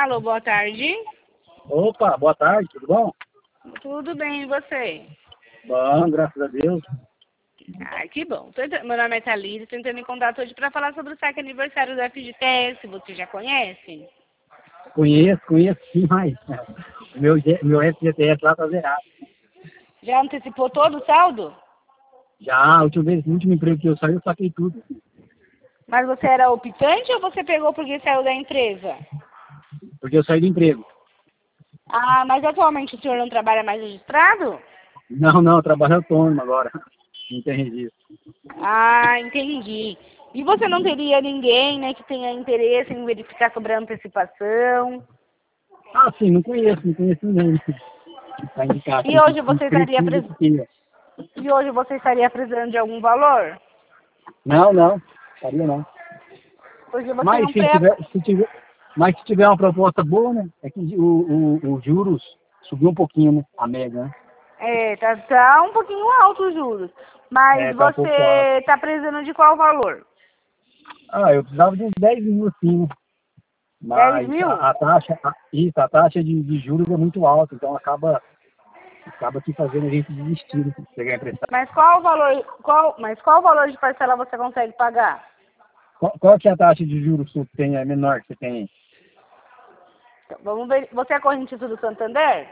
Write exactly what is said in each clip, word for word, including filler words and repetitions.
Alô, boa tarde. Opa, boa tarde, tudo bom? Tudo bem, e você? Bom, graças a Deus. Ai, que bom. Tô entrando- Meu nome é Thalita, estou entrando em contato hoje para falar sobre o saque aniversário da F G T S. Você já conhece? Conheço, conheço sim, mas meu, G- meu F G T S lá tá zerado. Já antecipou todo o saldo? Já, a última vez, no último emprego que eu saí, eu saquei tudo. Mas você era optante ou você pegou porque saiu da empresa? Porque eu saí do emprego. Ah, mas atualmente o senhor não trabalha mais registrado? Não, não, eu trabalho autônomo agora. Não tem registro. Ah, entendi. E você não teria ninguém, né, que tenha interesse em verificar sobre a antecipação? Ah, sim, não conheço, não conheço ninguém. Pra indicar E assim, que hoje que você estaria precisa pres... que tenha. e hoje você estaria precisando de algum valor? Não, não, sabia não. Porque você Mas não se pré... tiver, se tiver, mas se tiver uma proposta boa, né? É que o, o, os juros subiu um pouquinho, né? A média, né? É, tá, tá um pouquinho alto os juros. Mas É, tá um pouco alto. você tá precisando de qual valor? Ah, eu precisava de uns dez mil assim, né? Dez Mas mil? a, a taxa, a, isso, a taxa de, de juros é muito alta, então acaba, acaba aqui fazendo a gente desistir, né? Pegar emprestado. Mas qual o valor, qual, mas qual o valor de parcela você consegue pagar? Qual, qual que é a taxa de juros que você tem, é menor que você tem? Então, vamos ver. Você é correntista do Santander?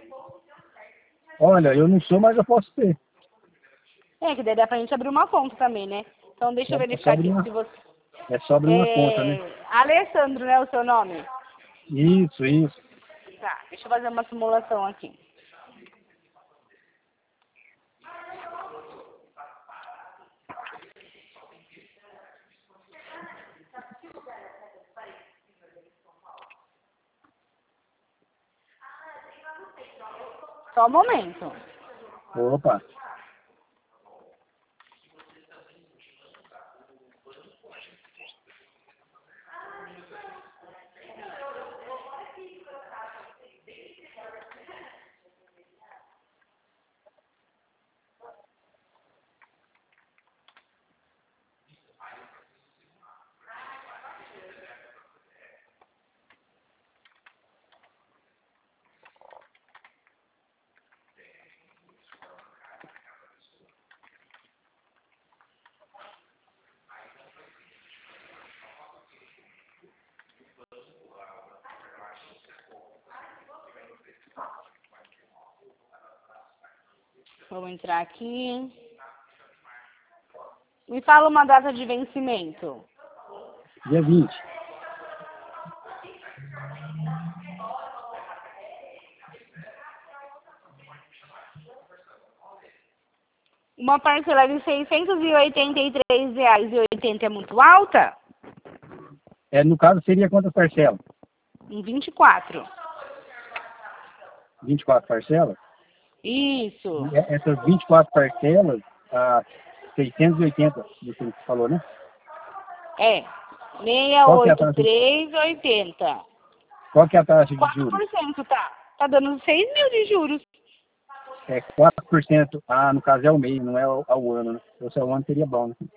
Olha, eu não sou, mas eu posso ter. É, que daí dá pra gente abrir uma conta também, né? Então deixa eu É, é verificar só abrir aqui uma, se você. é só abrir uma conta, né? É, Alessandro, né, o seu nome? Isso, isso. Tá, deixa eu fazer uma simulação aqui. Só um momento. Opa. Vamos entrar aqui. Me fala uma data de vencimento. Dia vinte. Uma parcela de seiscentos e oitenta e três reais e oitenta é muito alta? É, no caso, seria quantas parcelas? Em vinte e quatro. vinte e quatro parcelas? Isso. E é- essas vinte e quatro parcelas, a seiscentos e oitenta, você falou, né? É. seiscentos e Qual que é a oitenta e taxa, três e oitenta. qual que é a taxa de quatro juros? por cento tá. Tá dando seis mil de juros. É quatro por cento. Ah, no caso é ao mês, não é ao, ao ano, né? Se fosse ao ano, seria bom, né?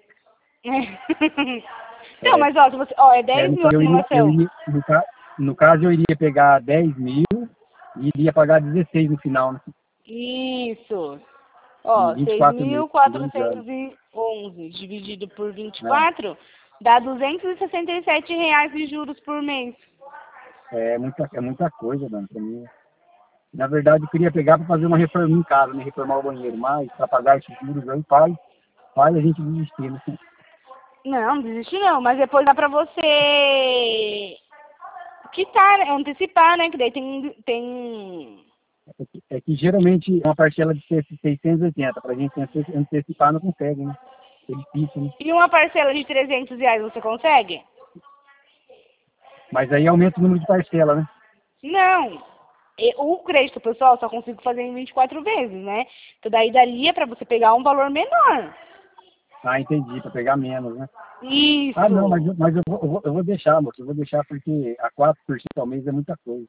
Não, É, mas ó, se você, ó, é é, dez no, mil a caso, eu iria, eu simulação. iria, no, ca- no caso, eu iria pegar dez mil e iria pagar dezesseis no final, né? Isso. Em Ó, vinte e seis quatro mil meses, vinte anos. quatrocentos e onze dividido por vinte e Né? quatro dá duzentos e sessenta e sete reais de juros por mês. É muita, é muita coisa, Dani, pra mim. Na verdade, eu queria pegar para fazer uma reforma em casa, né? Reformar o banheiro, mas para pagar esses juros aí, faz, faz a gente desistir, né? Não, não desiste não, mas depois dá pra você quitar, né, antecipar, né? Que daí tem, tem... É que, é que geralmente é uma parcela de seiscentos e oitenta, para a gente ante- antecipar não consegue, né? É difícil, né? E uma parcela de trezentos reais você consegue? Mas aí aumenta o número de parcela, né? Não. E o crédito, pessoal, só consigo fazer em vinte e quatro vezes, né? Então daí daria pra você pegar um valor menor. Ah, entendi, para pegar menos, né? Ah, não, mas, Isso. eu- mas eu, vou, eu, vou, eu vou deixar, moço, eu vou deixar porque a quatro por cento ao mês é muita coisa.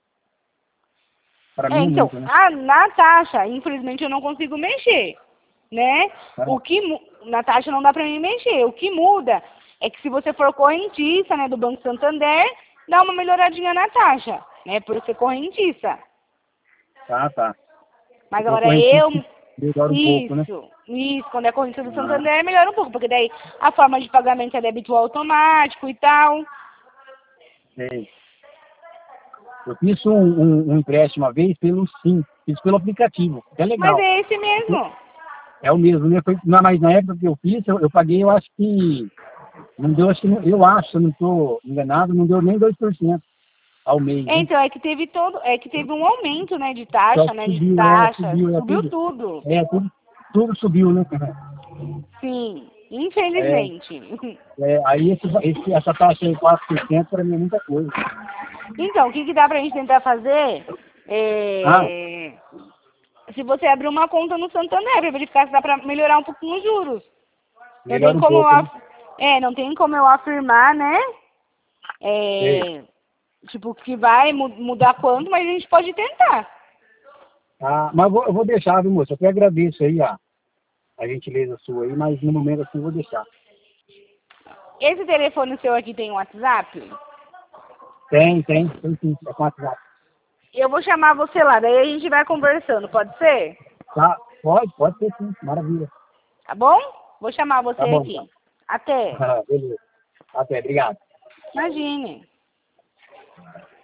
Para É, mim é então, muito, né? a, na taxa, infelizmente eu não consigo mexer, né? Tá? O que mu- na taxa não dá pra mim mexer. O que muda é que se você for correntista, né, do Banco Santander, dar uma melhoradinha na taxa, né? Por ser correntista. Tá, tá. Mas Então, agora correntista eu... melhora um Isso, pouco, né? isso. Quando é correntista do Ah, Santander, melhora um pouco. Porque daí a forma de pagamento é débito automático e tal. sei. Eu fiz um, um, um empréstimo uma vez pelo Sim, fiz pelo aplicativo, é Mas legal. é esse mesmo. É o mesmo, né? Foi, não, mas na época que eu fiz, eu, eu paguei, eu acho que, não deu, acho que, não- eu acho, se eu não estou enganado, não deu nem dois por cento ao mês, né? Então, é que teve todo, é que teve um aumento, né, de Só taxa, que né, de subiu, é, taxas, subiu, é subiu tudo, tudo. é, tudo, tudo subiu, né? Sim, É, infelizmente. é, aí esse, esse, essa taxa aí, quatro por cento, para mim é muita coisa. Então, o que que dá pra gente tentar fazer? Ah, É, se você abrir uma conta no Santander, pra verificar se dá pra melhorar um pouquinho os juros. Não tem melhora um como eu, pouco, né? af- é, não tem como eu afirmar, né? Sei. É, tipo, que vai mu- mudar quanto, mas a gente pode tentar. Ah, mas eu vou, eu vou deixar, viu, moço? Eu até agradeço aí a, a gentileza sua aí, mas no momento assim eu vou deixar. Esse telefone seu aqui tem WhatsApp? Tem, tem, tem sim, é com WhatsApp. Eu vou chamar você lá, daí a gente vai conversando, pode ser? Tá, pode, pode ser sim, maravilha. Tá bom? Vou chamar você Tá bom, aqui. então. Até. Beleza. Até, obrigado. Imagine.